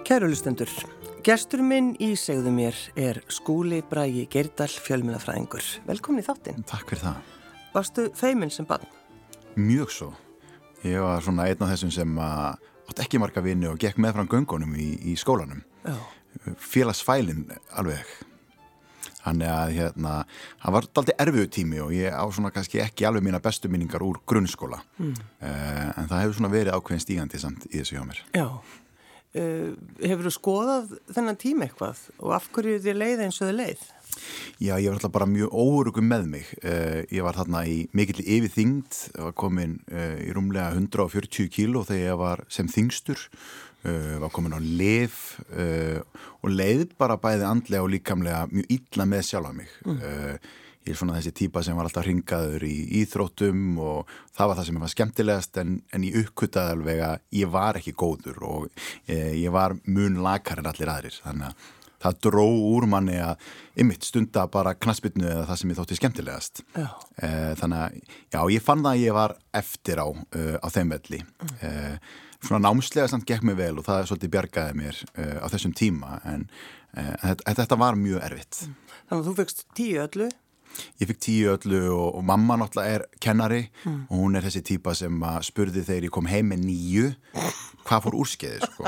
Kæru hlustendur, gestur minn í Segðu mér Skúli Bragi Geirdal, fjölmiðlafræðingur. Velkomin í þáttinn. Takk fyrir það. Varstu feiminn sem barn? Mjög svo. Ég var svona einn af þessum sem átt ekki marga vini og gekk með fram göngunum í skólanum. Já. Félagsfælinn alveg. Þannig að það var dálítið erfiður tími og ég á svona kannski ekki alveg mína bestu minningar úr grunnskóla. En það hefur svona verið ákveðin stígandi samt í þessu hjá mér. Já. Hefur þú skoðað þennan tíma eitthvað og af hverju þér leið eins og þið leið? Já, ég var alltaf bara mjög óöruggum með mig. Ég var þarna í mikill yfirþyngd, var komin í rúmlega 140 kíló þegar ég var sem þyngstur, var komin á lyf og leið bara bæði andlega og líkamlega mjög illa með sjálfa mig. Ég svona þessi típa sem var alltaf hringaður í íþróttum og það var það sem var skemmtilegast en ég uppkvitaði alveg að ég var ekki góður og ég var mun lakar en allir aðrir. Þannig að það dró úr manni að einmitt stunda bara knattspyrnu eða það sem ég þótti skemmtilegast. Já. Þannig að já, ég fann það að ég var eftir á þeim velli. Svona námslega samt gekk mig vel og það svolítið bjargaði mér á þessum tíma en þetta var mjög erfitt. Þannig að þú fegst 10 öllu? Ég fikk 10 öllu og mamma náttúrulega kennari og hún þessi típa sem spurði þegar ég kom heim með 9 hvað fór úrskeiðis sko.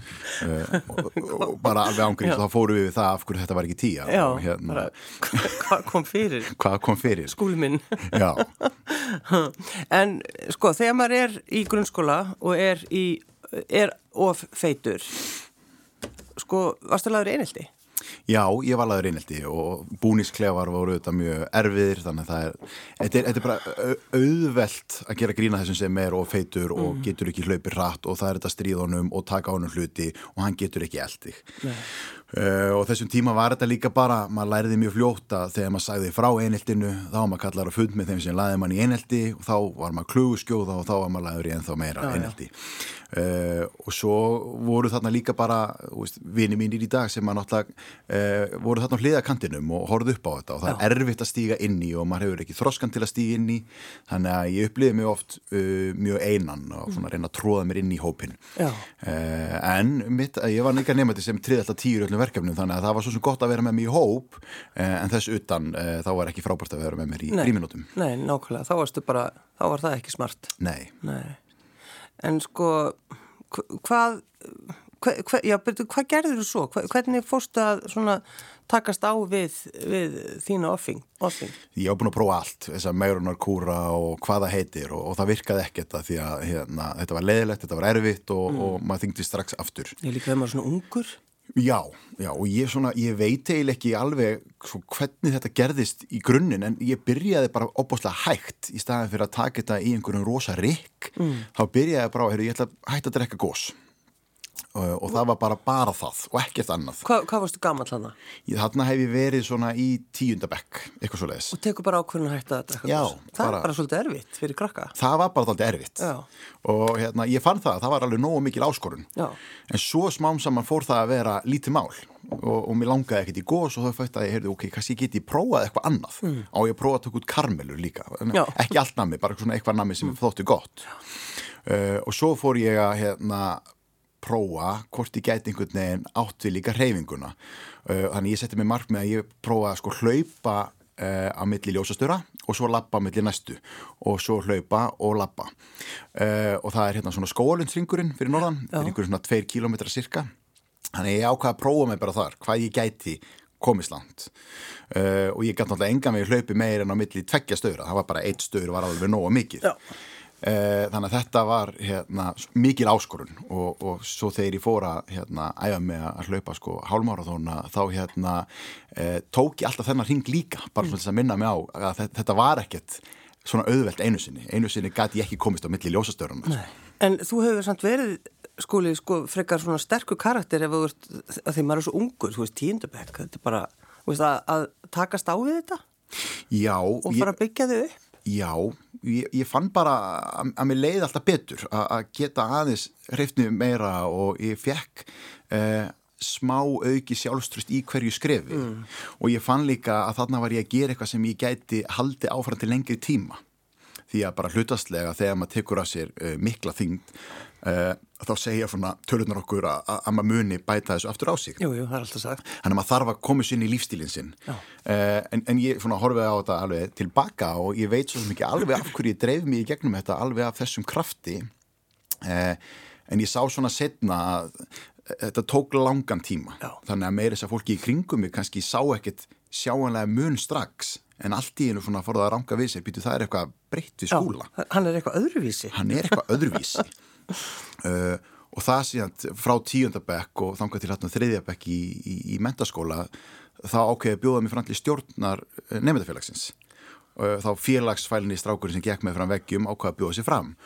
og bara alveg ángríns þá fórum við það af hverju þetta var ekki 10. Já, bara hvað kom fyrir? Hvað kom fyrir? Skúli minn. Já. En sko, þegar maður í grunnskóla og er of feitur, sko, varstu lagður einelti? Já, ég var lagður einelti og búningsklefar voru þetta mjög erfiðir þannig að þetta er bara auðvelt að gera grína þessum sem of feitur og getur ekki hlaupið hratt og það þetta stríða honum og taka honum hluti og hann getur ekki elt þig. Og þessum tíma var þetta líka bara, maður læriði mjög fljótt að þegar maður sagði frá eineltinu þá var maður kallar á fund með þeim sem lagði mann í einelti og þá var maður kluguskjóða og þá var maður lagður í ennþá meira einelti. Og svo voru þarna líka bara vini mínir í dag sem maður náttúrulega voru þarna á hliðakantinum og horfðu upp á þetta og það er erfitt að stíga inn í og maður hefur ekki þroskan til að stíga inn í þannig að ég upplifði mig oft mjög einan og svona reyna að tróða mér inn í hópinn. En ég var líka nemandi sem tryði alltaf 10 í öllum verkefnum þannig að það var svo sem gott að vera með mig í hóp en þess utan þá var ekki frábært að vera með mér í frímínútum. Nei, nákvæmlega, þá var það ekki smart. Nei. En sko, hvað gerður þú svo? Hvernig fórstu að svona takast á við þína offing? Ég var búin að prófa allt, þessa megrunarkúra og hvað það heitir og það virkaði ekkert því að þetta var leiðilegt, þetta var erfitt og maður þyngdi strax aftur. Ég líka þegar maður svona ungur? Já, og ég veit eiginlega ekki alveg hvernig þetta gerðist í grunninn en ég byrjaði bara opaslega hægt í staðan fyrir að taka þetta í einhverjum rosa rykk þá byrjaði bara ég ætla að hætta að drekka gos og það var bara það og ekkert annað. Hvað varstu gamall þarna? Þarna hef ég verið svona í 10. bekk, eitthvað svoleiðis. Og tekur bara ákvörðun að hætta að drekka gos? Það er bara svolítið erfitt fyrir krakka. Það var bara svolítið erfitt. Já. Og ég fann það var alveg nógu mikil áskorun. Já. En svo smám saman fór það að vera lítið mál og mér langaði ekkert í gos og þá fætti að ég heyrði, kannski get ég prófað eitthvað annað. Á ég að prófa að taka út karmelur líka. Ekki allt nammi, bara svona eitthvað nammi sem þótti gott. Og svo fór ég að prófa hvort ég gæti einhvern veginn átt við líka hreyfinguna. Þannig ég setti mig markmið að ég prófa að hlaupa á milli ljósastöra og svo labba á milli næstu og svo hlaupa og labba. Og það er svona Skógarlundsringurinn fyrir norðan, einhverjum svona 2 kílómetrar cirka. Þannig ég ákvað að prófa mig bara þar, hvað ég gæti komist langt. Og ég gæti náttúrulega engan veginn hlaupi meir en á milli 2 störa, það var bara 1 stöður var alveg nógu mikið. Já. Þannig að þetta var mikil áskorun og svo þegar ég fór að æfa mig að hlaupa hálfmaraþóna þá tók ég alltaf þennan hring líka bara svona þess að minna mig á að þetta var ekkert svona auðvelt einu sinni gæti ég ekki komist á milli ljósastöruna. En þú hefur samt verið Skúli frekar svona sterkur karakter ef þú ert, að því maður svo ungur, þú veist 10. bekk, þetta bara að takast á við þetta? Já. Og fara að byggja þig upp? Já, ég fann bara að mér leiði alltaf betur að geta aðeins hreyfni meira og ég fekk smá auki sjálfstrust í hverju skrefi og ég fann líka að þarna var ég að gera eitthvað sem ég gæti haldi áfram til lengri tíma því að bara hlutastlega þegar maður tekur að sér mikla þyngd þá segja svona tölunar okkur að maður muni bæta þessu aftur á sig. Jú, það alltaf sagt. Þannig að maður þarf að koma sér inn í lífstílinn sinn. En ég svona horfið á þetta alveg tilbaka og ég veit svo mikið alveg af hverju ég dreif mig í gegnum þetta alveg af þessum krafti. En ég sá svona seinna að þetta tók langan tíma. Þannig að meira þess að fólki í kringum mig kannski sá ekkert sjáanlega mun strax. En allt í einu svona fór það að ranga við sér, það er eitthvað breytt við Skúla. Hann er eitthvað öðruvísi. Og það síðan frá 10. bekk og þangað til 3. bekk í menntaskóla, þá ákveði bjóða mig fram til stjórnar nemendafélagsins. Þá félagsfælinni strákurinn sem gekk með fram veggjum ákveði að bjóða sig fram.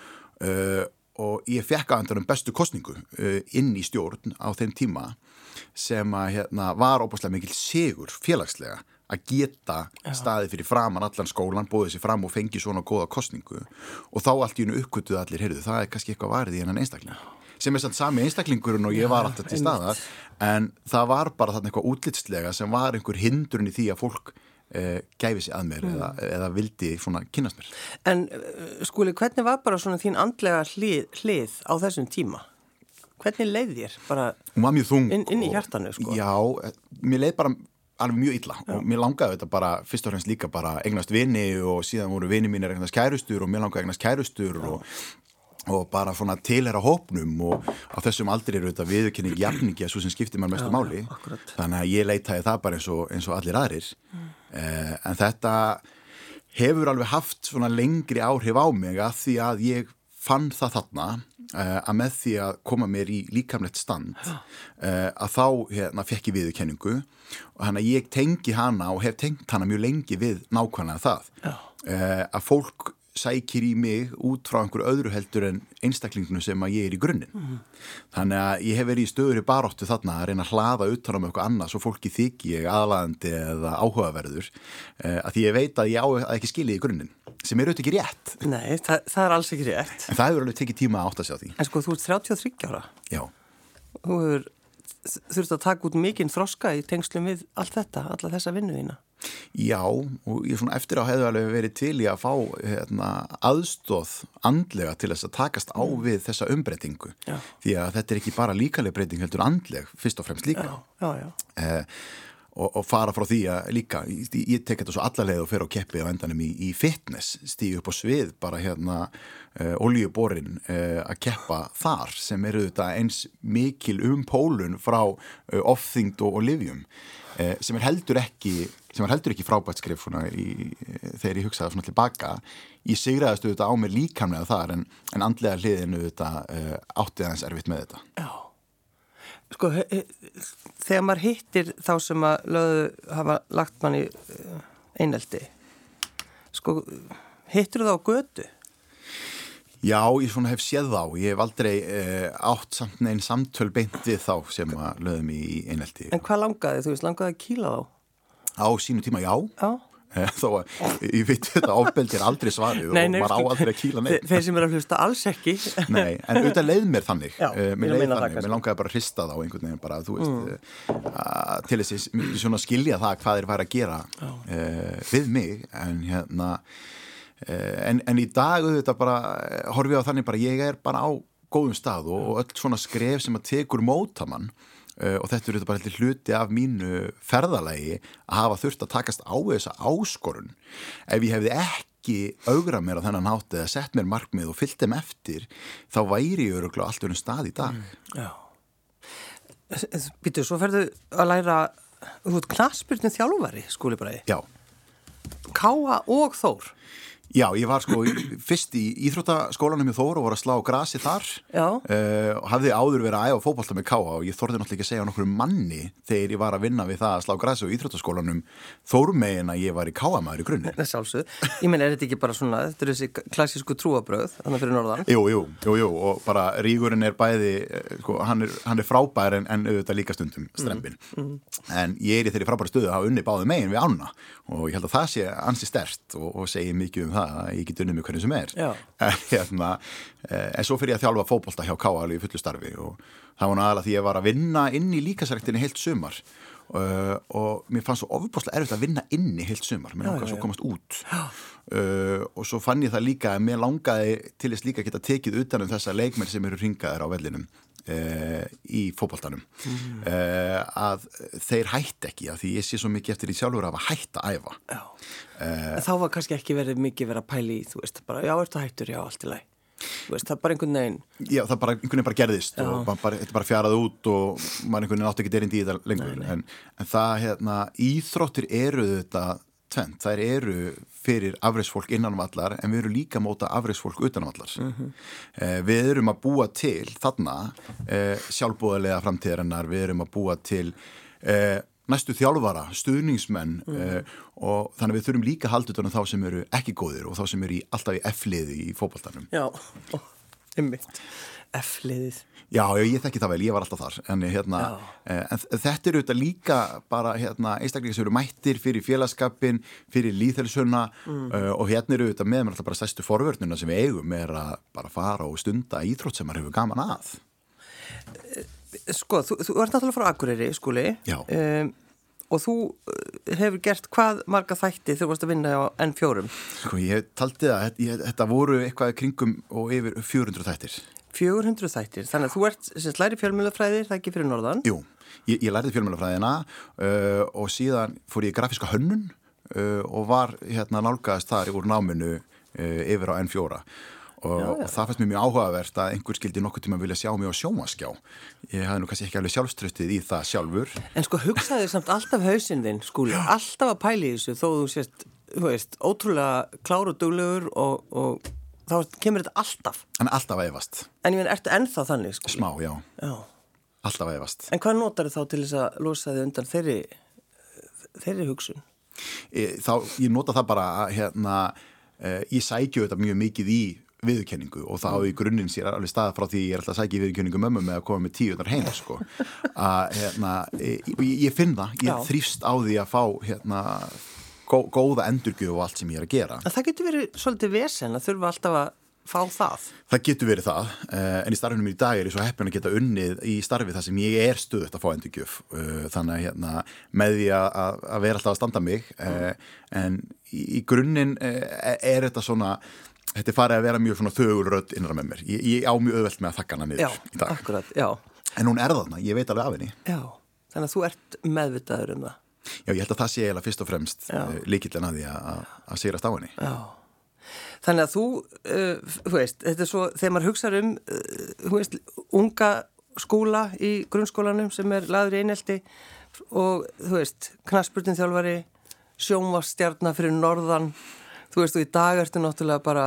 Og ég fekk að endanum bestu kosningu inn í stjórn á þeim tíma sem að var óbúslega mikil sigur félagslega að geta staðið fyrir framan allan skólan, bóðið sér fram og fengi svona góða kosningu og þá allt í einu uppgötuðu allir, heyrðu, það er kannski eitthvað varið í hennan einstakling sem er samt sami einstaklingurinn og ég var alltaf til staðar en það var bara þarna eitthvað útlitslega sem var einhver hindrun í því að fólk gæfi sig að mér eða vildi svona kynnast mér. En Skúli, hvernig var bara svona þín andlega hlið á þessum tíma? Hvernig leið þér? Bara hún var mjög þung inn í hjartanu, sko. Já, mér leið bara alveg mjög illa og mér langaði þetta bara fyrst og fremst líka bara eignast vini og síðan voru vini mínir eignast kærustur og mér langaði eignast kærustur og bara svona tilheyra hópnum og á þessum aldri eru þetta viðurkenning jafningi að svo sem skiptir mér mestu máli þannig að ég leitaði það bara eins og allir aðrir en þetta hefur alveg haft svona lengri áhrif á mig að því að ég fann það þarna að með því að koma mér í líkamlegt stand að þá fekk ég viðurkenningu og þannig að ég tengi hana og hef tengt hana mjög lengi við nákvæmlega það að fólk sækir í mig út frá einhverju öðru heldur en einstaklinginu sem að ég er í grunninn. Þannig að ég hef verið í stöðuri baráttu þarna að reyna að hlaða utan á mig eitthvað annað svo fólki þykji ég aðlaðandi eða áhugaverður að því ég veit að ég á að ekki skilja í grunninn sem er auðvitað ekki rétt. Nei, það er alls ekki rétt. En það hefur alveg tekið tíma að átta sig á því. En sko, þú ert 33 ára. Já. Þú hefur þurft að taka út mikinn þroska í tengslum við allt þetta, alla þessa vinnu þína. Já, og ég svona eftir á hefði alveg verið til í að fá aðstoð andlega til þess að takast á við þessa umbreytingu. Því að þetta er ekki bara líkamleg breyting heldur andleg, fyrst og fremst líka. Já. Og fara frá því að líka, ég tek þetta svo allarleið og fer á keppi á endanum í fitness, stígu upp á svið, bara olíuborin að keppa þar sem eru þetta eins mikil pólun frá ofþyngd og lyfjum sem er heldur ekki frábært skrif svona þegar ég hugsaði svona tilbaka. Ég sigraðist auðvitað á mér líkamlega þar en andlega hliðinu auðvitað átti aðeins erfitt með þetta. Já. Sko, þegar maður hittir þá sem að hafa lagt mann í einelti, sko, hittir þú þá á götu? Já, ég svona hef séð þá. Ég hef aldrei átt samt neinn samtöl beint við þá sem að lögðum í einelti. En hvað langaði? Þú veist, langaði að kýla þá? Á sínu tíma, já. Já. Þó að ég veit þetta ofbeldi er aldrei svarið og maður á aldrei að kýla neitt. Þeir sem eru að hlusta alls ekki. Nei, en auðvitað leið mér þannig. Já, mér langaði bara að hrista þá einhvern veginn bara, þú veist, til þess að svona skilja það hvað þeir væri að gera við mig, en í dag auðvitað bara horfi ég á þannig bara, ég er bara á góðum stað og öll svona skref sem að tekur móta mann og þetta eru bara hluti af mínu ferðalagi að hafa þurft að takast á þessa áskorun. Ef ég hefði ekki augrað mér á þennan hátt eða sett mér markmið og fyllt þeim eftir, þá væri ég örugglega allt öðrum stað í dag. Já. Býtu, svo ferðu að læra, þú ert knattspyrnu þjálfari, Skúli Bragi. Já. Káa og Þór. Já, ég var sko fyrst í íþróttaskólanum í Þór og var að slá grasi þar og hafði áður verið að æfa fótbolta með Káa og ég þorði náttúrulega ekki að segja nokkur manni þegar ég var að vinna við það að slá grasi á íþróttaskólanum Þór megin að ég var í Káa-maður í grunni. Sjálfsög. Ég meina, er þetta ekki bara svona, þetta er þessi klassísku trúabröð þannig fyrir norðan? Jú, og bara rígurinn er bæði, sko, hann er frábær en auðvitað líka stundum strembin. En ég er í þeirri frábæra stöðu að hafa unnið báðum megin við ána og ég held að það sé ansi sterkt og segi mikið það, ég get unnið mig hvernig sem er. En svo fyrir ég að þjálfa fótbolta hjá Káa alveg í fullu starfi og það var aðalega því ég var að vinna inn í líkasræktinni heilt sumar og mér fannst svo ofurboðslega erfitt að vinna inni heilt sumar, mér langaði svo að komast út og svo fann ég það líka að mér langaði til þess líka að geta tekið utan þessa leikmenn sem eru hringaðir á vellinum í fótboltanum að þeir hætti ekki að því ég sé svo mikið eftir því sjálfur að hætta að æfa. Þá var kannski ekki mikið verið að pæli í, þú veist, bara, já, ertu hættur, já, allt í lagi. Þú veist, það bara einhvern veginn. Já, það bara einhvern veginn bara gerðist og þetta bara fjaraði út og maður einhvern veginn átti ekki erindi í þetta lengur. En það, íþróttir eru þetta tvennt. Þær eru fyrir afreksfólk innan vallar en við erum líka að móta afreksfólk utan vallar. Við erum að búa til þarna sjálfboðalega framtíðarinnar, við erum að búa til næstu þjálfara, stuðningsmenn og þannig að við þurfum líka að halda utan þá sem eru ekki góðir og þá sem eru alltaf í F-liði í fótboltanum. Já, einmitt. F-liðið. Já, ég þekki það vel, ég var alltaf þar. En þetta eru auðvitað líka bara einstaklega sem eru mættir fyrir félagskapin, fyrir lýðheilsuna og hérna eru auðvitað með alltaf bara stærstu forvörnuna sem við eigum að bara fara og stunda íþrótt sem maður hefur gaman að. Sko, þú ert náttúrulega frá Akureyri, Skúli. Já. Og þú hefur gert hvað marga þætti þegar þú varst að vinna á N4? Sko, ég taldi að þetta voru eitthvað kringum og yfir 400 þættir. 400 þættir, þannig að þú ert læri fjölmiðlafræði, það ekki fyrir norðan? Jú, ég lærði fjölmiðlafræðina og síðan fór ég í grafíska hönnun og var nálgaðist þar úr náminu yfir á N4. Og það fannst mér mjög áhugavert að einhver skildi nokkuð tíma vilja sjá mig á sjónvarpsskjá. Ég hafði nú kannski ekki alveg sjálfstraustið í það sjálfur. En sko hugsaðu samt alltaf hausinn þinn, Skúli, alltaf að pæla í þessu þó þú sést, þú veist, ótrúlega klár og duglegur og þá kemur þetta alltaf. En alltaf að efast. En ég meina, ertu ennþá þannig, Skúli? Smá, já. Alltaf að efast. En hvað notar þá til þess að losa þig undan þeirri hugsun? Ég nota það bara að ég sækju þetta mjög mikið í viðurkenningu og þá í grunninn sér alveg stað frá því ég alltaf að sækja viðurkenningu mömmu með að koma með 10 heim sko. Ég finn það, ég þrífst á því að fá góða endurgjöf og allt sem ég að gera. Það getur verið svolítið vesen að þurfa alltaf að fá það. Það getur verið það, en í starfinu mér í dag ég svo heppin að geta unnið í starfi þar sem ég stöðugt að fá endurgjöf. Þannig að með því að vera alltaf að standa mig, en í grunninn þetta svona þetta farið að vera mjög svona þögulrödd innra með mér. Ég á mjög auðvelt með að þakka hana niður í dag. Akkurat, já. En hún þarna, ég veit alveg af henni. Já, þannig að þú ert meðvitaður það. Já, ég held að það sé eiginlega fyrst og fremst lykillinn að því að sigrast á henni. Já. Þannig að þú veist, þetta svo, þegar maður hugsar þú veist, unga skóla í grunnskólanum sem lagður í einelti og, þú veist, knattspyrnuþjálfari, sjónvarpsstjarna fyrir norðan. Þú veist, og í dag ertu náttúrulega bara,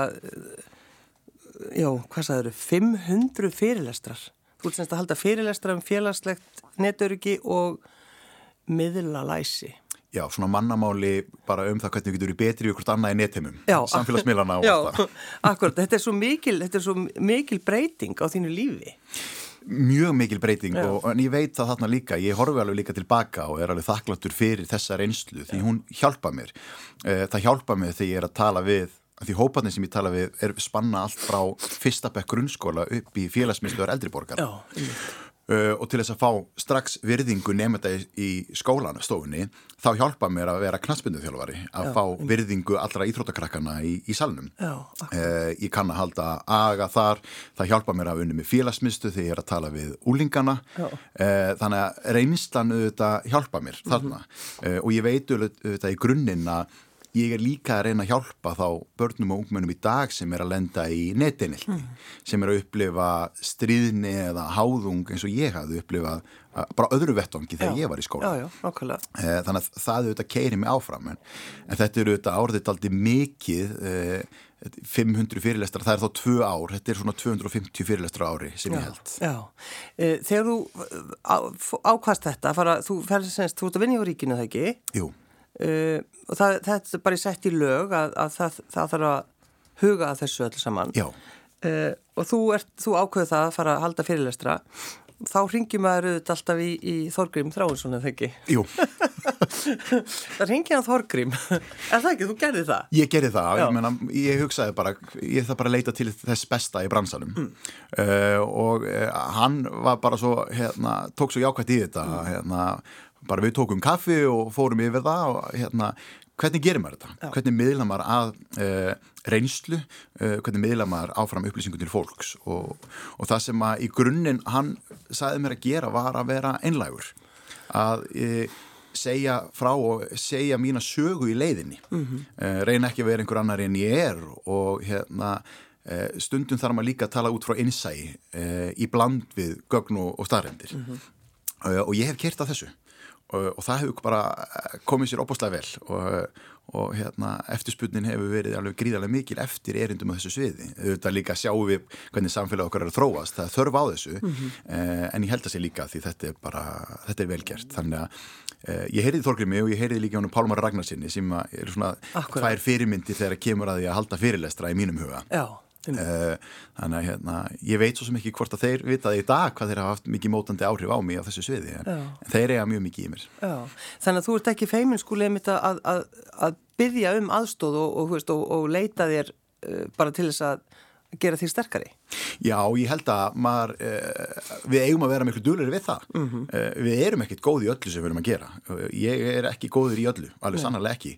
hvað sagðirðu, 500 fyrirlestrar. Þú ert semst að halda fyrirlestrar félagslegt netöryggi og miðlalæsi. Já, svona mannamáli bara það hvernig við getum verið betri í hvort annað í netheimum. Samfélagsmiðlana og allt það. Akkurat, þetta er svo mikil breyting á þínu lífi. Mjög mikil breyting en ég veit það þarna líka, ég horfi alveg líka tilbaka og alveg þakkláttur fyrir þessa reynslu því hún hjálpa mér. Það hjálpa mér þegar ég að tala við, því hóparnir sem ég tala við spanna allt frá fyrsta bekk grunnskóla upp í félagsmiðstöðvar eldri borgara. Og til þess að fá strax virðingu nemenda í skólastofunni þá hjálpa mér að vera knattspyrnuþjálfari að fá virðingu allra íþróttakrakkana í salnum. Ég kann að halda aga þar, það hjálpa mér að unni með félagsmiðstöð þegar ég að tala við úlingana, þannig að reynslan auðvitað hjálpa mér þarna og ég veit auðvitað í grunninn að ég líka að reyna að hjálpa þá börnum og ungmennum í dag sem að lenda í neteinelti, sem að upplifa stríðni eða háðung eins og ég hafði upplifað bara öðru vettvangi þegar ég var í skóla. Þannig að það auðvitað keyrir mig áfram, en þetta auðvitað orðið dálítið mikið, 500 fyrirlestrar, það þá 2 ár, þetta svona 250 fyrirlestrar ári sem ég held. Þegar þú ákvast þetta, þú ert að vinna í ríkinu, það ekki? Jú. Og þetta er bara sett í lög að það þarf að huga að þessu öllu saman. Já. Og þú ákveður það að fara að halda fyrirlestra. Þá hringir maður auðvitað alltaf í Þorgrím Þráinsson, eða ekki? Jú. Það hringir hann Þorgrím. Er það ekki? Þú gerði það? Ég gerði það. Ég hugsaði bara, ég þarf bara að leita til þess besta í bransanum. Og hann var bara svo, tók svo jákvætt í þetta, bara við tókum kaffi og fórum yfir það og hvernig gerir maður þetta? Já. Hvernig miðlar maður að reynslu, hvernig miðlar maður áfram upplýsingur til fólks og það sem að í grunninn hann sagði mér að gera var að vera einlægur, að segja frá og segja mína sögu í leiðinni, reyna ekki að vera einhver annar en ég er og stundum þarf maður líka að tala út frá innsæi í bland við gögn og staðreyndir og ég hef keyrt á þessu og það hefur bara komið sér opaslega vel og eftirspurnin hefur verið alveg gríðarlega mikil eftir erindum á þessu sviði. Þetta líka sjáum við hvernig samfélag okkar er að þróast, það er þörf á þessu en ég held að sé líka því þetta er vel gert. Þannig að ég heyrði Þorgrími og ég heyrði líka honum Pálmari Ragnarsinni sem eru svona tvær fyrirmyndir þegar kemur að því að halda fyrirlestra í mínum huga. Já. Þannig að ég veit svo sem ekki hvort að þeir vitaði í dag hvað þeir hafa haft mikið mótandi áhrif á mig á þessu sviði en þeir eiga mjög mikið í mér. Já. Þannig að þú ert ekki feimin skúli einmitt að biðja aðstoð og leita þér bara til þess að gera því sterkari. Já, ég held að við eigum að vera miklu duglegri við það. Við erum ekkert góð í öllu sem við erum að gera. Ég er ekki góður í öllu, alveg sannarlega ekki.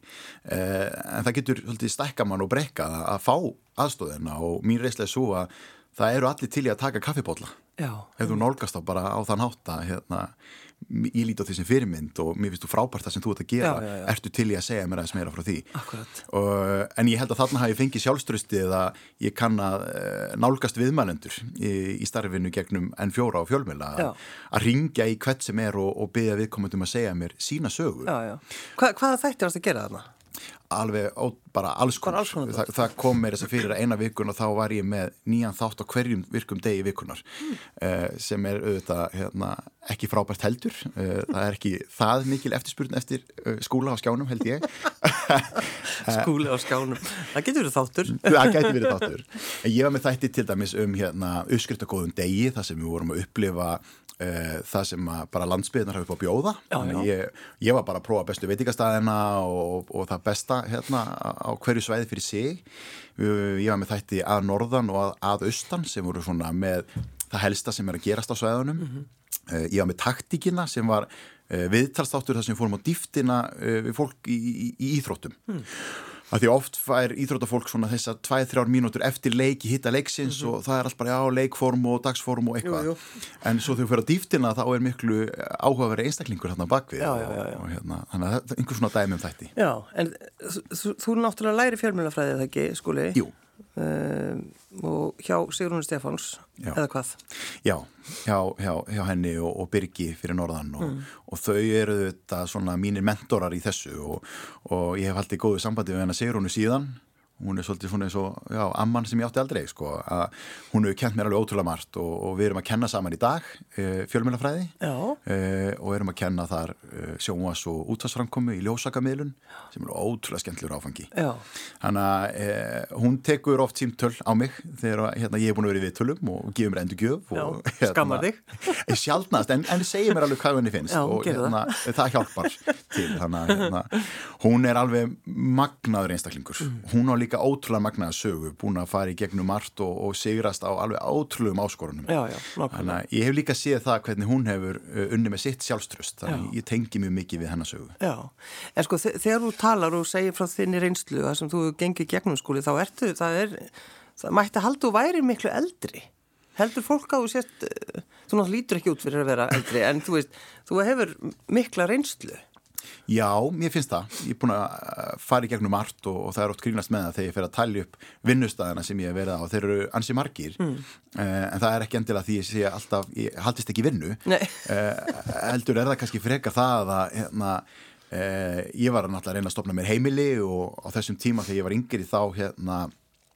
En það getur svolítið stækka mann og brekka að fá aðstóðina og mín reynsla er svo að það eru allir til í að taka kaffibólla. Já. Ef þú nálgast þá bara á þann hátt að ég líti á því sem fyrirmynd og mér finnst þú frábært það sem þú ert að gera, ertu til í að segja mér aðeins meira frá því. Akkurat. En ég held að þarna hafi ég fengið sjálfstraustið að ég kann að nálgast viðmælendur í starfinu gegnum N4 og fjölmiðla að ringja í hvert sem er og biðja viðkomandi að segja mér sína sögu. Já. Hvaða þættir varst að gera þarna? Alveg bara alls konar. Það kom mér þess að fyrir eina vikun og þá var ég með nýjan þátt á hverjum virkum degi vikunar sem er auðvitað ekki frábært heldur. Það er ekki það mikil eftirspurn eftir skúla á skjánum held ég. Skúla á skjánum. Það getur verið þáttur. Það getur verið þáttur. Ég var með þætti til dæmis uppskriftargóðum degi þar sem við vorum að upplifa það sem bara landsbyggðarnar hafa upp á bjóða. Ég var bara að prófa bestu veitingastæðina og það besta á hverju svæði fyrir sig. Ég var með þætti að norðan og að austan sem voru svona með það helsta sem er að gerast á svæðunum. Ég var með taktíkina sem var viðtalsþáttur þar sem við fórum á dýftina við fólk í íþróttum. Af því oft fær íþróttafólk svona þessar 2-3 mínútur eftir leik í hitta leiksins og það er allt bara leikform og dagsform og eitthvað. Jú. En svo þegar þú fer á dýftina þá er miklu áhugaverið einstaklingur þarna bakvið og þannig að það er einhver svona dæmi þætti. Já, en þú náttúrulega læri fjölmiðlafræði það ekki, skúli? Jú. Og hjá Sigrúnu Stefáns eða hvað? Já, hjá henni og Birgi fyrir norðan og þau eru þetta svona mínir mentorar í þessu og ég hef haldið góðu sambandi við henni Sigrúnu síðan. Hún er svolítið svona eins og amman sem ég átti aldrei að hún hefur kennt mér alveg ótrúlega margt og við erum að kenna saman í dag fjölmiðlafræði og erum að kenna þar sjónvarps- og útvarpsframkomu í ljósakamiðlun sem er ótrúlega skemmtilegur áfangi. Þannig að hún tekur oft símtöl á mig þegar ég er búin að vera í viðtölum og gefur mér endurgjöf og skammar þig. Sjaldnast, en segir mér alveg hvað henni finnst og það hjálpar til. Þannig að hún er alveg magnaður einstaklingur. Hún á líka ótrúlega magnaða sögu, búin að fara í gegnum margt og sigrast á alveg ótrúlegum áskorunum. Þannig að ég hef líka séð það hvernig hún hefur unnið með sitt sjálfstraust, þannig að ég tengi mjög mikið við hennar sögu. Já, en sko þegar þú talar og segir frá þinni reynslu það sem þú gengið gegnum skúli, þá það mætti halda og væri miklu eldri. Heldur fólk að þú sést, þú náttúrulega lítur ekki út fyrir að vera eldri, en þú veist, þú hefur mikla reynslu. Já, mér finnst það. Ég er búin að fara í gegnum margt og það er oft grínast með það þegar ég fer að talja upp vinnustæðina sem ég hef verið á. Þeir eru ansi margir, en það er ekki endilega því ég sé alltaf, ég haldist ekki vinnu. Heldur er það kannski frekar það að ég var náttúrulega að reyna að stofna mér heimili og á þessum tíma þegar ég var yngri þá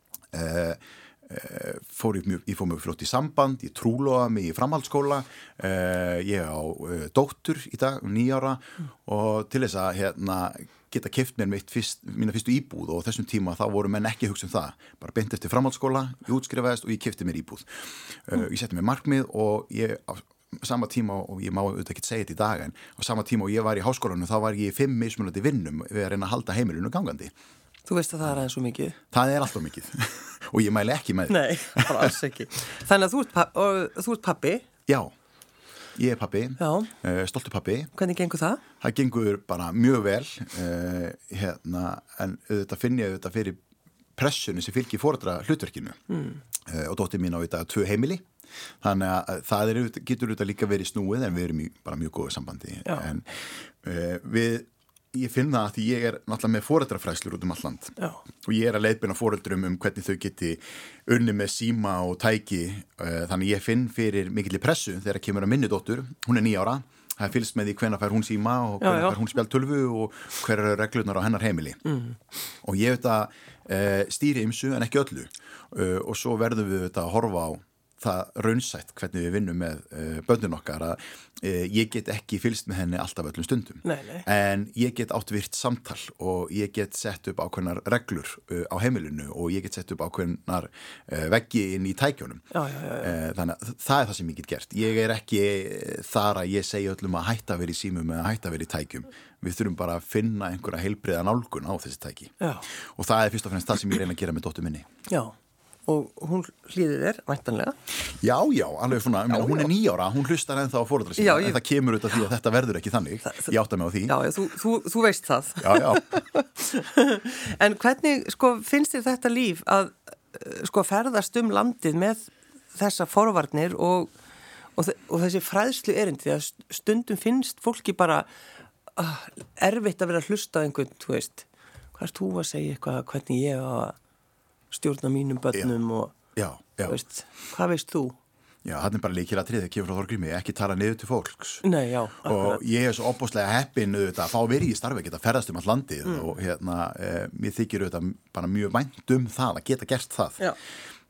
fór mjög fljótt í samband, ég trúlofaði mig í framhaldsskóla, ég á dóttur í dag, 9 ára og til þess að geta keypt mér mína fyrstu íbúð og þessum tíma þá voru menn ekki að hugsa það, bara beint eftir framhaldsskóla, ég útskrifaðist og ég keypti mér íbúð. Ég setti mér markmið og ég á sama tíma, og ég má auðvitað ekki segja þetta í dag, en á sama tíma og ég var í háskólanum þá var ég í 5 mismunandi vinnum við að reyna að halda heimilinu gangandi. Þú veist að það er aðeins svo mikið? Það er alltaf mikið og ég mæli ekki með því. Nei, bara alls ekki. Þannig að þú ert pappi? Já. Ég er pabbi, stoltur pabbi. Hvernig gengur það? Það gengur bara mjög vel, en auðvitað finn ég auðvitað fyrir pressunni sem fylgir foreldra hlutverkinu og dóttir mín á auðvitað 2 heimili. Þannig að það getur auðvitað líka verið snúið en við erum bara mjög góðu sambandi. En ég finn það að því ég er náttúrulega með foreldrafræðslur út allt land og ég er að leiðbeina foreldrum hvernig þau geti unni með síma og tæki, þannig ég finn fyrir mikilli pressu þegar kemur að minni dóttur, hún er 9 ára, það fylgst með því hvenær fær hún síma og hvenær fær hún spjaldtölvu og hver eru reglurnar á hennar heimili og ég veit að stýri ýmsu en ekki öllu og svo verðum við að horfa á það raunsætt hvernig við vinnum með börnin okkar að ég get ekki fylgst með henni alltaf öllum stundum en ég get átt virt samtal og ég get sett upp ákveðnar reglur á heimilinu og ég get sett upp ákveðnar veggi inn í tækjónum þannig að það er það sem ég get gert ég er ekki þar að ég segja öllum að hætta að vera í símum eða hætta að vera í tækjum við þurfum bara að finna einhverja heilbriða nálgun á þessi tæki og það er fyrst og fremst það sem ég reyna að gera með dóttur minni Og hún hlýðir þér, væntanlega? Já, alveg svona, hún er 9 ára, hún hlustar ennþá á foreldra sína, en það kemur út af því að þetta verður ekki þannig, ég átta mig á því. Já, þú veist það. Já. En hvernig, finnst þér þetta líf að, ferðast landið með þessa forvarnir og þessi fræðslu erindi, að stundum finnst fólki bara erfitt að vera að hlusta á einhvern, þú veist, hvað ert þú að segja eitthvað, hvernig ég á að stjórna mínum börnum og veist, hvað veist þú? Já, það er bara lykilatriði þegar kemur frá Þorgrími, ekki tala niður til fólks. Nei, já. Og ég er svo opbóðslega heppinn auðvitað að fá verið í starfi, geta ferðast allt landið og mér þykir auðvitað bara mjög vænt það að geta gert það. Já.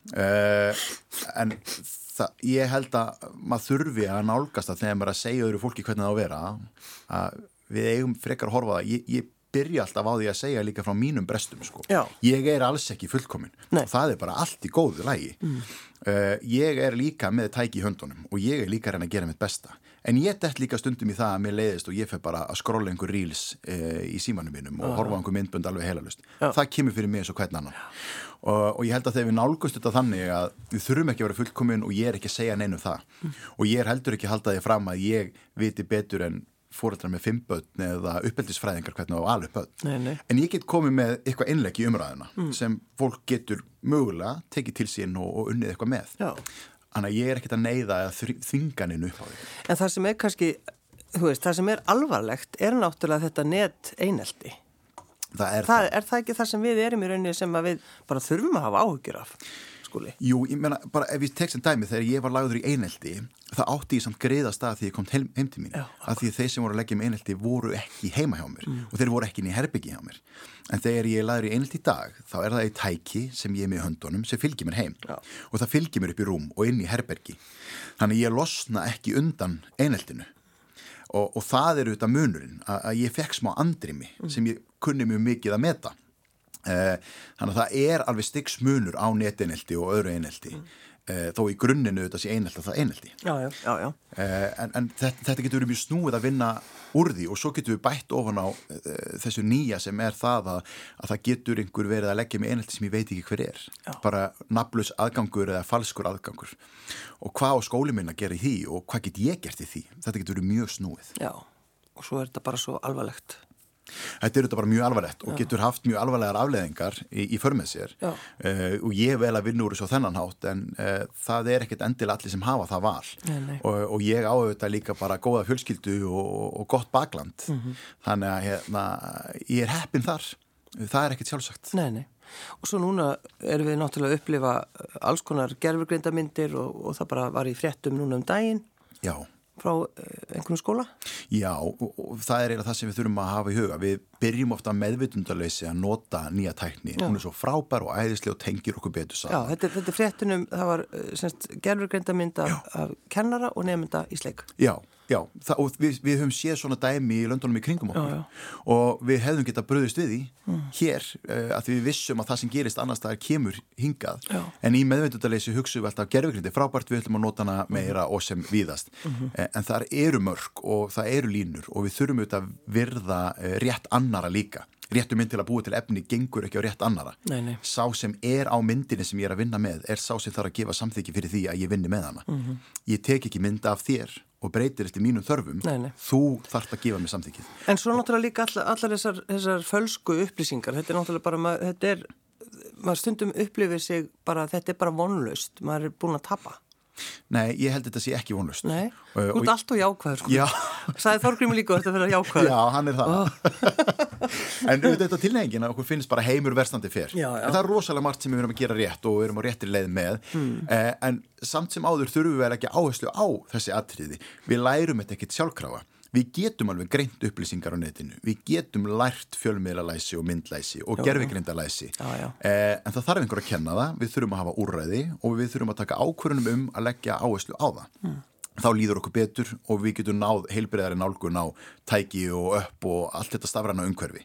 En ég held að maður þurfi að nálgast að þegar maður að segja öðru fólki hvernig það á að vera, að við eigum frekar að horfa það. Ég byrja alltaf á því að segja líka frá mínum brestum ég er alls ekki fullkomin og það er bara allt í góðu lagi ég er líka með tæki í höndunum og ég er líka að reyna að gera mitt besta en ég dett líka stundum í það að mér leiðist og ég fer bara að skrolla einhver reels í símanum mínum og horfa á einhver myndbönd alveg heilalust það kemur fyrir mig eins og hvern annan og ég held að þegar við nálgumst þetta þannig að við þurfum ekki að vera fullkomin og ég er ekki að segja neinu það og ég er heldur ekki að halda því fram að ég viti betur en foreldrar með 5 börn eða uppeldisfræðingar hvernig á alveg börn. En ég get komið með eitthvað innlegg í umræðuna sem fólk getur mögulega tekið til sín og unnið eitthvað með. Þannig að ég er ekkert að neyða eða þvinga neinu upp á því. En það sem er kannski, þú veist, það sem er alvarlegt er náttúrulega þetta net einelti. Er það ekki það sem við erum í rauninni sem að við bara þurfum að hafa áhyggjur af? Skúli? Jú, ég meina, bara ef ég tek sem dæmi þegar ég var lagður í einelti, það átti ég samt greiða stað því ég kom heim til mín að því þeir sem voru að leggja með einelti voru ekki heima hjá mér og þeir voru ekki inn í herbergi hjá mér en þegar ég er lagður í einelti í dag þá er það í tæki sem ég er með í höndunum sem fylgir mér heim og það fylgir mér upp í rúm og inn í herbergi þannig ég losna ekki undan eineltinu og það er auðvitað munurinn að ég fekk smá andrými sem ég kunni mjög mikið að meta þannig að það er alveg stigsmunur á netinelti og öðru einelti þó í grunninu þetta sé einelti það einelti en þetta getur verið mjög snúið að vinna úr því og svo getur við bætt ofan á þessu nýja sem er það að það getur einhver verið að leggja með einelti sem ég veit ekki hver er bara nafnlaus aðgangur eða falskur aðgangur og hvað á skóli minn að gera í því og hvað get ég gert í því þetta getur verið mjög snúið og svo er þetta bara svo alvarlegt Þetta er þetta bara mjög alvarlegt og getur haft mjög alvarlegar afleiðingar í för með sér og ég vel að vinna úr þessu á þennan hátt en það er ekkert endilega allir sem hafa það val og ég á auðvitað líka bara góða fjölskyldu og gott bakland þannig að ég er heppinn þar það er ekkert sjálfsagt Nei og svo núna erum við náttúrulega að upplifa alls konar gervigreindamyndir og það bara var í fréttum núna daginn Já frá einhvern skóla? Já, og það er eiginlega það sem við þurfum að hafa í huga. Við byrjum ofta meðvitundaleysi að nota nýja tækni. Hún er svo frábær og æðisleg og tengir okkur betur saman. Já, þetta er fréttunum, það var gervigreindamynd af kennara og nemynda í sleik. Já, og við höfum séð svona dæmi í löndunum í kringum okkur og við hefðum getað brugðist við því hér að því við vissum að það sem gerist annars staðar kemur hingað en í meðvitundaleysi hugsaum við alltaf gervigreind frábært við ætlum að nota hana meira og sem víðast en það eru mörk og það eru línur og við þurfum auðvitað að virða rétt annara líka réttu mynd til að búa til efni gengur ekki á rétt annara sá sem er á myndinni sem ég er að vinna með er sá sem þarf að gefa samþykki fyrir því að ég vinni með hana ég tek ekki mynd af þér og breytirist í mínum þörfum, þú þarft að gefa mér samþykkið. En svo náttúrulega líka allar þessar fölsku upplýsingar, þetta náttúrulega bara, maður stundum upplifir sig bara, þetta bara vonlaust, maður búin að tapa. Nei, ég held þetta sé ekki vonlaust. Nei, þú ert allt og jákvæður sko. Já. Sagði Þorgrímur líka þetta fyrir jákvæður. Já, hann það. En þetta tilnefingin að okkur finnst bara heimur verstandi fer. Já. En það rosalega margt sem við erum að gera rétt og við erum á réttri leið með. En samt sem áður þurfum við ekki áherslu á þessi atriði. Við lærum þetta ekkit sjálfkrafa. Við getum alveg greint upplýsingar á netinu. Við getum lært fjölmiðlalæsi og myndlæsi og gervigreindalæsi. En það þarf einhver að kenna það. Við þurfum að hafa úrræði og við þurfum að taka ákvörðunum að leggja áherslu á það. Þá líður okkur betur og við getum náð heilbrigðari nálgun á tæki og upp og allt þetta stafræna umhverfi.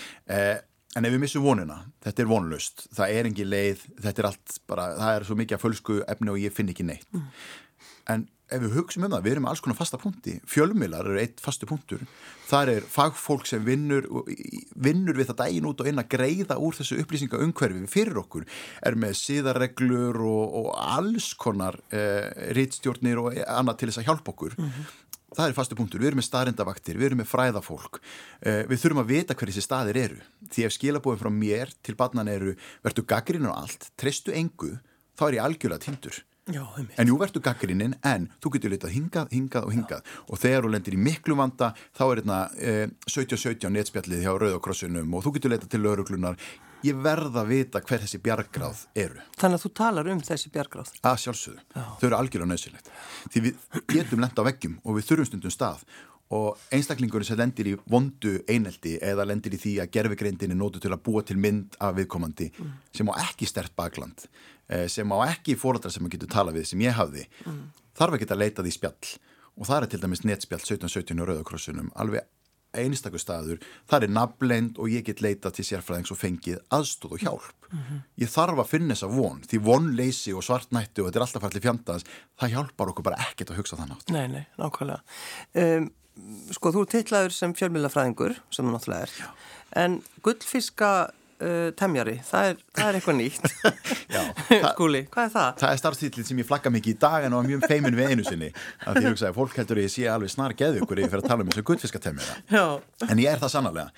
En ef við missum vonina, þetta vonlaust. Það engin leið, þetta allt bara, það svo mikið af fölsku efni og ég finn ekki neitt. En ef við hugsum það, við erum með alls konar fasta punkti. Fjölmiðlar eru eitt fastu punktur. Þar fagfólk sem vinnur við það daginn út og inn að greiða úr þessu upplýsingaumhverfi fyrir okkur. Með siðareglur og alls konar ritstjórnir og annað til þess að hjálpa okkur. Það fastu punktur. Við erum með staðrindavaktir, við erum með fræðafólk. Við þurfum að vita hver þessi staðir eru. Því ef skilabóðin frá mér til barnan eru, vertu gagnrýninn og allt, treystu engu, þá ég algjörlega týndur. Já, en jú verður gagnrýninn en þú getur leitað hingað og þegar þú lendir í miklu vanda þá þetta 1717 netspjallið hjá Rauða krossinum og þú getur leitað til lögreglunar. Ég verð að vita hver þessi bjargráð eru. Þannig að þú talar þessi bjargráð? Að sjálfsögðu. Þau eru algjörlega nauðsynlegt. Því við getum lent á veggjum og við þurfum stundum stað og einstaklingurinn sem lendir í vondu einelti eða lendir í því að gervigreindin er nótuð til að búa til mynd af viðkomandi sem á ekki sterkt bakland, sem á ekki foreldrar sem maður getur talað við sem ég hafði, þarf ekki að leita því spjall og það til dæmis netspjall 1717 á Rauða krossinum, alveg einstakur staður, það nafnleynd og ég get leitað til sérfræðings og fengið aðstóð og hjálp. Ég þarf að finna þessa von, því vonleysi og svartnætti og þetta alltaf fallið fjandans, það hjálpar okkur bara ekkert að hugsa það nátt. Nei, nákvæmlega. Sko, þú titlaður sem fjölmiðlafræðingur, sem þú náttúrulega ert, en gullfiska temjari, það er eitthvað nýtt. Já. Skúli, hvað það? Það starfstitl sem ég flagga mikið í dag en var mjög feimin við einu sinni. Því ég hugsaði, fólk heldur ég sé alveg snar geðveikur ég fer að tala þessu gullfiskatemjara. Já. En ég það sannarlega.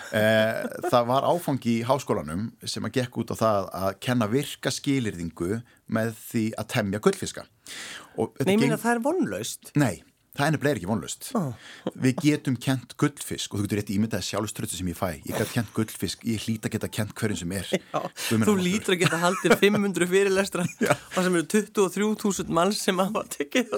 Það var áfangi í háskólanum sem að gekk út á það að kenna virka skilyrðingu með því að temja gullfiska. Nei, ég meina það vonlaust. Nei. Það nefnilega ekki vonlaust. Við getum kent gullfisk og þú getur rétt ímyndaði sjálfströtu sem ég fæ. Ég get kent gullfisk, ég hlýt að geta kent hverjum sem er. Þú hlýtur að geta haldið 500 fyrirlestra og sem eru 23.000 manns sem hafa tekið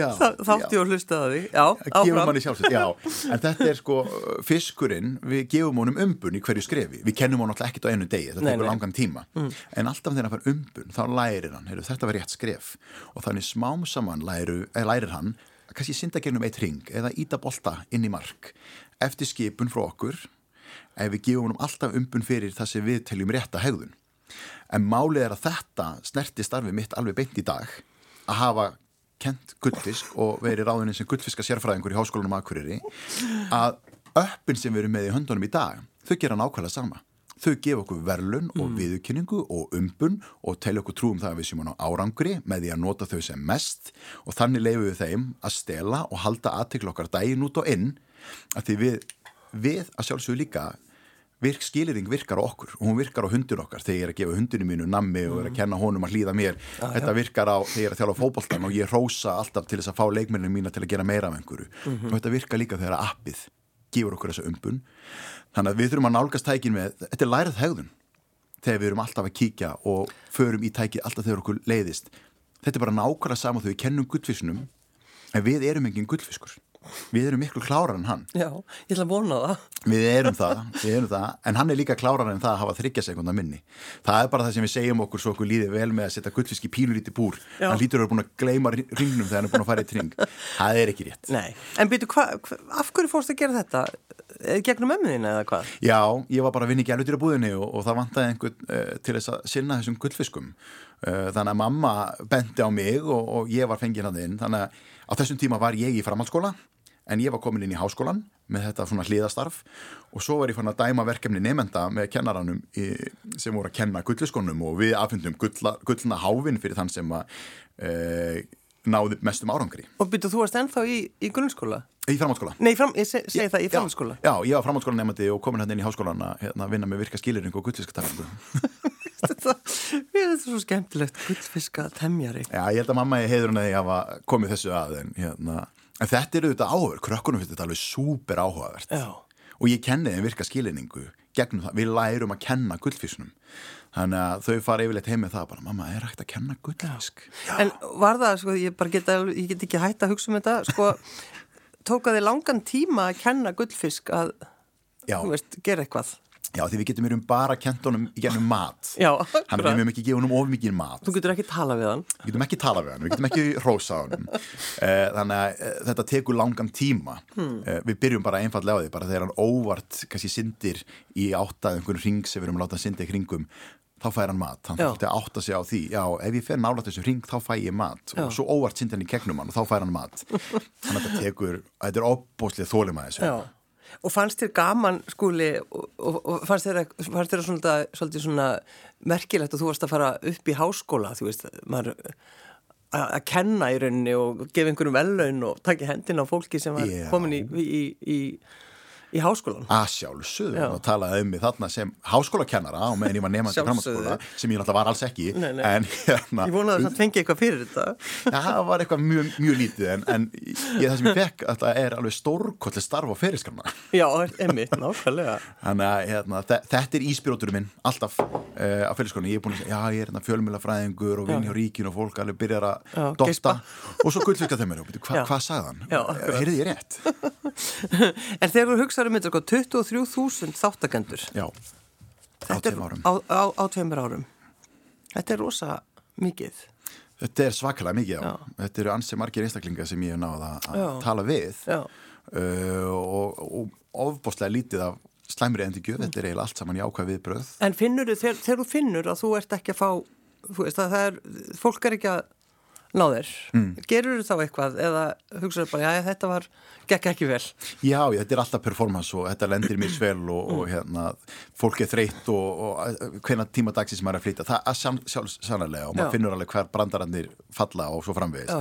þátti og hlustaði. Já, gefum manni sjálfströtu. Já, en þetta sko fiskurinn, við gefum honum umbun í hverju skrefi. Við kennum honum alltaf ekkert á einu degi, þetta tekur langan tíma. En alltaf þegar hann fær umbun, þá lærir hann, þetta var rétt skref. Og þannig smám saman lærir hann kannski synda gegnum eitt hring eða íta bolta inn í mark eftir skipun frá okkur ef við gefum honum alltaf umbun fyrir það sem við teljum rétta hegðun. En málið að þetta snerti starfið mitt alveg beint í dag að hafa kent gullfisk og verið ráðinn sem gullfiska sérfræðingur í Háskólanum Akureyri að öppin sem við erum með í höndunum í dag, þau gera nákvæmlega sama. Þau gefa okkur verðlaun og viðurkenningu og umbun og telja okkur trú það að við séum á árangri með því að nota þau sem mest og þannig leyfum við þeim að stela og halda athygli okkar daginn út og inn að því við að sjálfsögðu líka skilyrðing virkar á okkur og hún virkar á hundin okkar þegar ég er að gefa hundinu mínu nammi og er að kenna honum að hlýða mér. Þetta virkar á þegar ég er að þjálfa fótboltan og ég hrósa alltaf til þess að fá leikmenninu mína til að gera meira af einhverju. Og þetta virkar líka þegar appið gefur okkur þessa umbun. Þannig að við þurfum að nálgast tækin með, þetta lærið hegðun þegar við erum alltaf að kíkja og förum í tækið alltaf þegar okkur leiðist. Þetta bara nákvæmlega sama þegar við kennum gullfiskunum en við erum engin gullfiskur. Við erum miklu klárar en hann. Já, ég ætla að vona það. Við erum það, en hann líka klárar en það að hafa 3 sekúnda minni. Það bara það sem við segjum okkur svo okkur líði vel með að setja gullfisk í pínulítið búr. Já. Hann lítur að vera búin að gleyma hringnum þegar hann búin að fara í hring. Það ekki rétt. Nei, en byrju, af hverju fórst að gera þetta? Gegnum mömmuðina eða hvað? Já, ég var bara að vinna í gæludýrabúðinni og það vantaði einhvern til þess að sinna þessum gullfiskum. Þannig að mamma benti á mig og ég var fenginn að inn. Þannig að á þessum tíma var ég í framhaldsskóla en ég var komin inn í háskólan með þetta svona hliðastarf og svo var ég fann að dæma verkefni nemenda með kennaranum sem voru að kenna gullfiskunum og við afhendum gullna háfinn fyrir þann sem að náði mestum árangri. Og byrju, þú varst ennþá í grunnskóla? Í framhaldsskóla. Nei, ég segi það, í framhaldsskóla. Já, ég var framhaldsskólanemandi og komin inn í háskólan að vinna með virka skilyrðingu og gullfiskatemmingu. Þetta er svo skemmtilegt, gullfiskatemjari. Já, ég held að mamma í heiðurinn að ég hafa komið þessu að en þetta er auðvitað áhugaverð, krökkunum finnst þetta alveg súper áhugavert. Já. Og ég kenni þeim virka skilyrðingu gegnum það, við lærum að kenna gullfiskunum. Þannig að þau fara yfirleitt heim með það bara, mamma, er hægt að kenna gullfisk? En var það, sko, ég get ekki hætt að hugsa þetta, sko, tók að þið langan tíma að kenna gullfisk að, þú veist, gera eitthvað? Já, því við getum bara kent honum í gennum mat. Já, hann við mögum ekki gefa honum of mikið mat. Þú getur ekki tala við hann. Við getum ekki tala við hann, við getum ekki hrósa honum. Þannig að þetta tekur langan tíma. Við byrjum bara einfallega á því, bara þegar hann óvart kannski syndir í einhvern hring sem við erum að láta hann synda í kringum, þá fær hann mat. Hann þurfti að átta sig á því, já, ef ég fer nálægt þessu hring, þá fæ ég mat. Og svo óvart syndir hann í gegnum hann og þá fær hann mat. Þannig að þetta er óbóðslega þolinmæði þessu. Og fannst þér gaman, Skúli, og fannst þér svolítið svona merkilegt að þú varst að fara upp í háskóla, þú veist, maður að kenna í rauninni og gefa einhverjum verðlaun og taka hendina á fólki sem var komin í háskólan. Að sjálfsögðu, og talaði mig þarna sem háskólakennara á meðan ég var nemandi í framhaldsskóla, sem ég náttúrulega var alls ekki. Nei. En ég vonaði að það fengi eitthvað fyrir þetta. Já, það var eitthvað mjög lítið, en það sem ég fekk er alveg stórkostleg starf á ferilskrana. Já, einmitt, nákvæmlega. Þannig að þetta er íspiróturinn minn, alltaf á ferilskrana. Ég er búin að segja, já, ég er fjölmiðlafræðingur og vinn hjá ríkinu og fólk alveg byrjar að dotta. Og svo gullfiska þeim hvað sagði hann? Heyrði ég rétt? En þegar þú hugsaður um þetta, 23.000 þáttakendur. Já, á 2 árum. Á 2 árum. Þetta er rosa mikið. Þetta er svakalega mikið, já. Þetta eru ansi margir einstaklingar sem ég hef náð að tala við. Og ofboðslega lítið af slæmri endurgjöf. Þetta er eiginlega allt saman jákvæð viðbrögð. En þegar þú finnur að þú ert ekki að fá, þú veist að fólk er ekki að ná þér. Gerur þú þá eitthvað eða hugsaðu bara, já, þetta gekk ekki vel? Já, þetta er alltaf performance og þetta lendir mér vel og fólk er þreytt og hvenær tíma dagsins maður að flytja. Það er sannarlega og maður finnur alveg hver brandararnir falla og svo framvegis.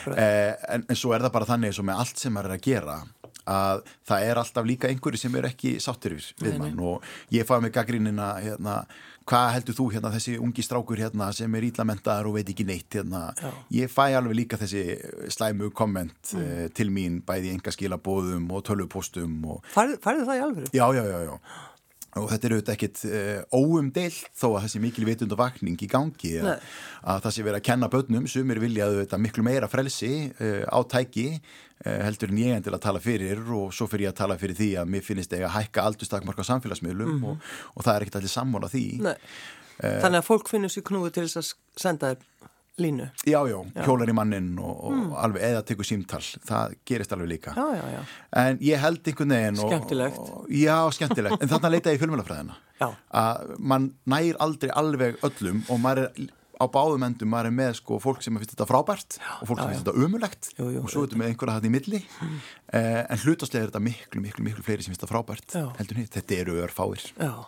En svo er það bara þannig eins og með allt sem maður er að gera að það er alltaf líka einhverju sem er ekki sáttur við mann og ég fæði mig gagnrýnina hvað heldur þú þessi ungi strákur sem er illamentaður og veit ekki neitt ég fæ alveg líka þessi slæmu komment til mín bæði í engaskilabóðum og tölvupóstum Færðu það í alvöru? Já og þetta er auðvitað ekkit óumdeilt þó að þessi mikil vitundavakning í gangi að það sé verið að kenna börnum sumir vilja auðvitað miklu meira frelsi á tæki heldur en ég til að tala fyrir og svo fyrir ég að tala fyrir því að mér finnst að hækka aldurstakmark á samfélagsmiðlum og það er ekkit allir sammála því. Þannig að fólk finnur sér knúið til þess að senda þér línu? Já, hjólar í mannin og alveg eða tekur símtal, það gerist alveg líka. Já. En ég held einhvern veginn Skemmtilegt. Já, skemmtilegt, en þarna leitaði ég fjölmiðlafræðina. Að mann nær aldrei alveg öllum og maður er á báðum endum, maður er með fólk sem finnst þetta frábært og fólk sem finnst þetta ömurlegt og svo er þetta með einhverja þarna í milli en hlutastlega er þetta miklu fleiri sem finnst þetta frábært heldur nýtt, þetta eru örfáir.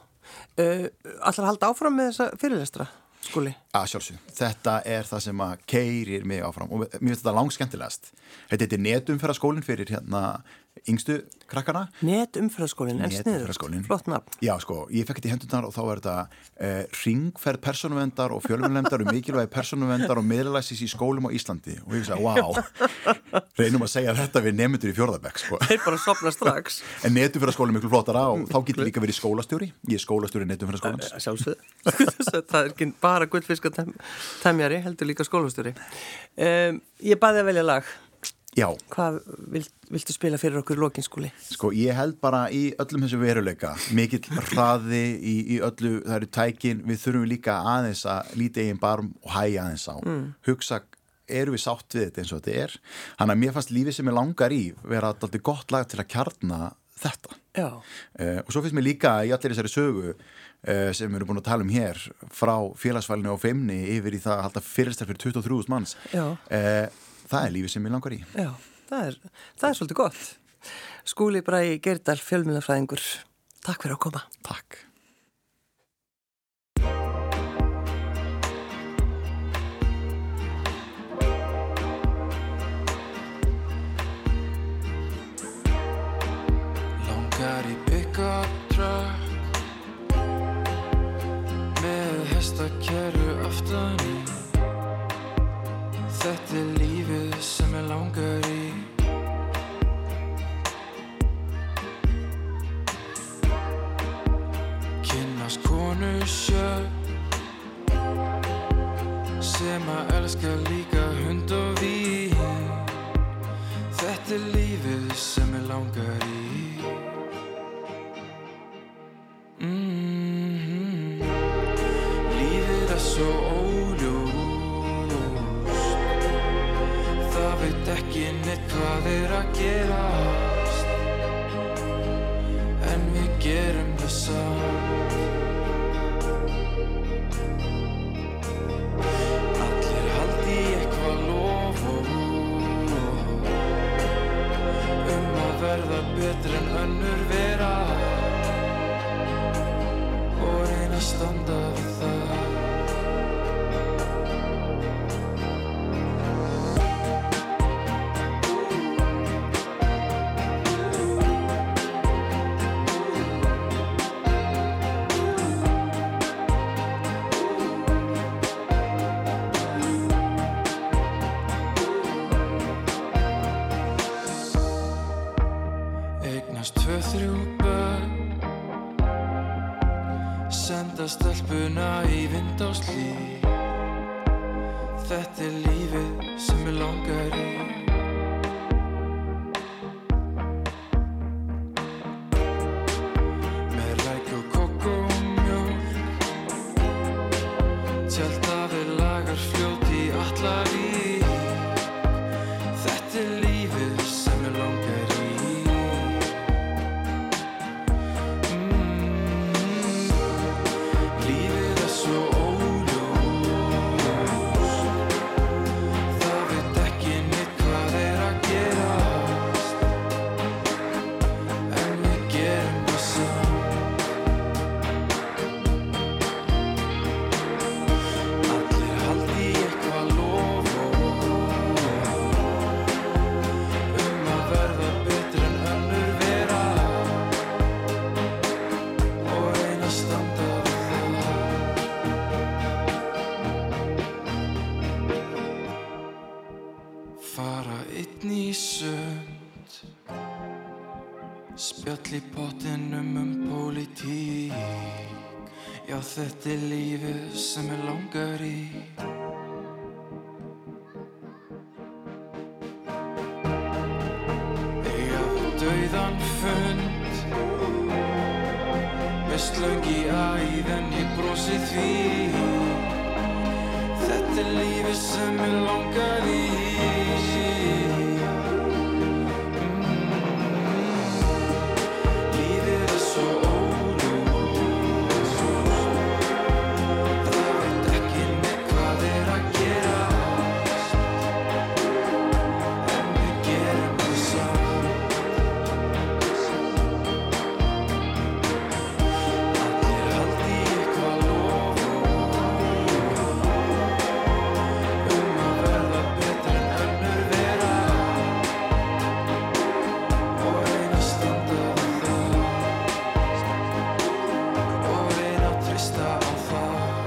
Ætlar að halda áfram með þessa fyrirlestra? Skúli? Sjálfsög, þetta er það sem að keyrir mig áfram og mér finnst þetta langskemmtilegast. Þetta er netumferðarskólinn fyrir yngstu krakkana. Netumferðarskólinn, en sniður, flott nafn. Já, ég fekk þetta í hendurnar og þá er þetta hringferð persónuverndar og fjölmiðlanefndar og mikilvægi persónuverndar og miðlæsis í skólum á Íslandi og ég sagði, wow, reynum að segja þetta við nemendur í 4. bekk, Þeir bara sopna strax. En netumferðarskólinn miklu flottara og þá getur líka verið skólastjóri. Ég er skólastjóri netumferðarskólans. Sjálfsögðu. Það er ekki bara gullfiskatemjari, heldur líka skólastjóri. Ég baði að velja lag. Já. Hvað viltu spila fyrir okkur í lokin, Skúli? Ég held bara í öllum þessu veruleika, mikill hraði í öllu, það eru tækin, við þurfum líka aðeins að líta eigin barm og hægja aðeins á. Hugsa, eru við sátt við þetta eins og þetta er? Þannig að mér fannst lífið sem ég langar í vera alltaf gott lag til að kjarna þetta. Já. Og svo finnst mér líka í allir þessari sögu sem við erum búin að tala um hér frá félagsfælinu og feimni yfir í það að halda fyrirlestra fyrir 23.000 manns. Það er lífið sem ég langar í. Já, það er svolítið gott. Skúli Bragi Geirdal, fjölmiðlafræðingur. Takk fyrir að koma. Takk. svo óljós. Það veit ekki neitt hvað að gerast, en við gerum það samt. Allir haldi eitthvað loforð að verða betri en önnur vera og reyna að standa við það. Stelpuna í vind á slík. Þetta lífið sem mig langar í. Með rækju og kókó og mjólk, tjálta við lagar fljót í Atlavík. Þetta lífið sem mig langar í. Spjall í pottinum pólitík. Já, þetta lífið sem mig langar í. Eiga við dauðan fund með slöng í æðin, ég brosi því. Þetta lífið sem mig langar í.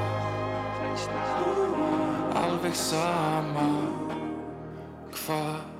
Sama hvað